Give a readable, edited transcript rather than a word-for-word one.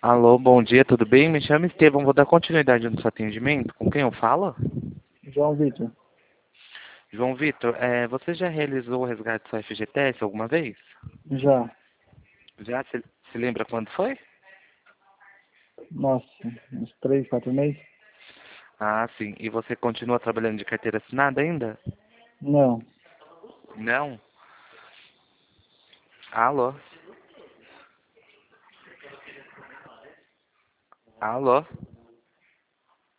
Alô, bom dia, tudo bem? Me chamo Estevão, vou dar continuidade no seu atendimento. Com quem eu falo? João Vitor, João Vitor, você já realizou o resgate do seu FGTS alguma vez? já, Já? Se lembra quando foi? nossa, uns 3, 4 meses? Ah, sim. E você continua trabalhando de carteira assinada ainda? Não, Não? Alô? Alô?